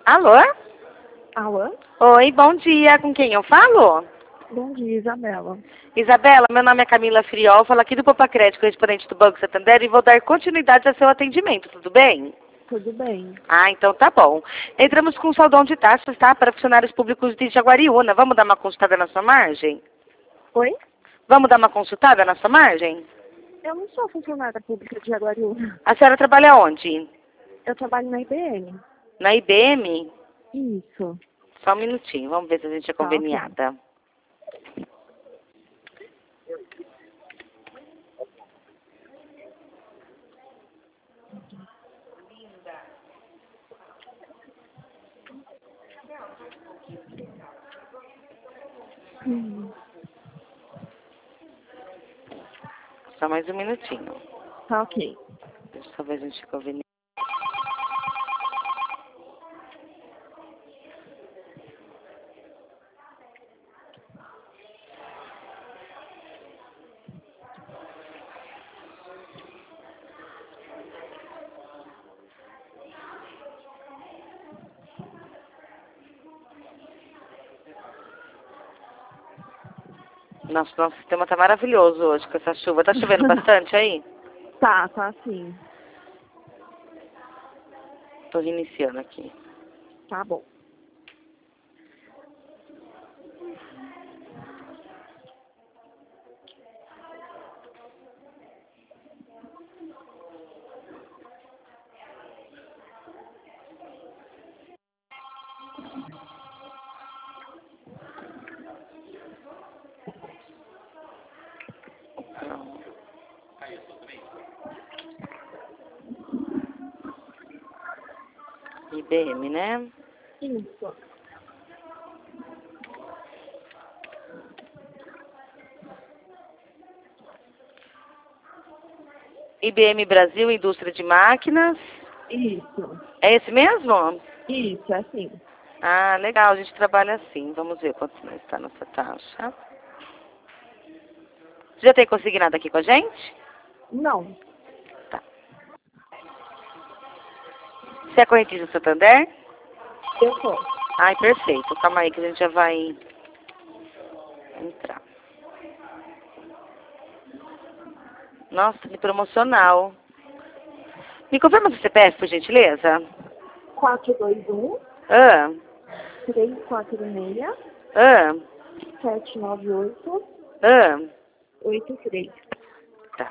Alô? Alô? Oi, bom dia. Com quem eu falo? Bom dia, Isabela. Isabela, meu nome é Camila Friol, falo aqui do Popacred, correspondente do Banco Santander, e vou dar continuidade ao seu atendimento, tudo bem? Tudo bem? Ah, então tá bom. Entramos com um saldão de taxas, tá? Para funcionários públicos de Jaguariúna. Vamos dar uma consultada na sua margem? Oi? Vamos dar uma consultada na sua margem? Eu não sou funcionária pública de Jaguariúna. A senhora trabalha onde? Eu trabalho na IBM. Na IBM? Isso. Só um minutinho, vamos ver se a gente é Tá, ok. conveniada. Hum, Só mais um minutinho. Tá, ok. Deixa eu só ver se a gente é conveniada. Nossa, nosso sistema tá maravilhoso hoje com essa chuva. Tá chovendo bastante aí? Tá sim. Tô reiniciando aqui. Tá bom. Então, IBM, né? Isso. IBM Brasil, Indústria de Máquinas. Isso. É esse mesmo? Isso, é sim. Ah, legal, a gente trabalha assim. Vamos ver quanto está a nossa taxa. Você já tem consignado aqui com a gente? Não. Tá. Você é correntista Santander? Eu sou. Ai, perfeito. Calma aí que a gente já vai entrar. Nossa, que promocional. Me confirma seu CPF, por gentileza? 421 Ah, 346 ah, 798 ah. 83. Tá.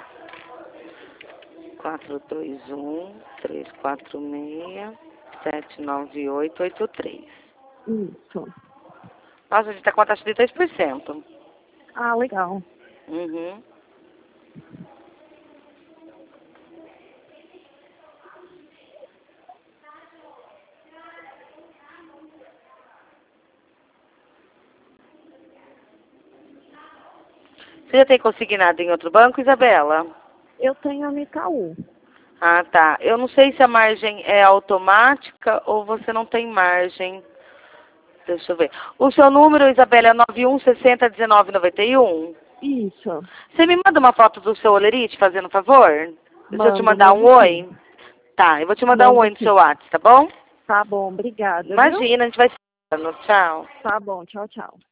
421-346-798-83. Isso. Nossa, a gente tá com uma taxa de 2%. Ah, legal. Uhum. Você já tem consignado em outro banco, Isabela? Eu tenho a Mitaú. Ah, tá. Eu não sei se a margem é automática ou você não tem margem. Deixa eu ver. O seu número, Isabela, é 9160-1991? Isso. Você me manda uma foto do seu olerite, fazendo um favor? Deixa eu te Mando, mandar um mando sim. oi. Tá, eu vou te mandar um Mando oi no seu sim. WhatsApp, tá bom? Tá bom, obrigada, viu? Imagina, a gente vai se falando. Tchau. Tá bom, tchau, tchau.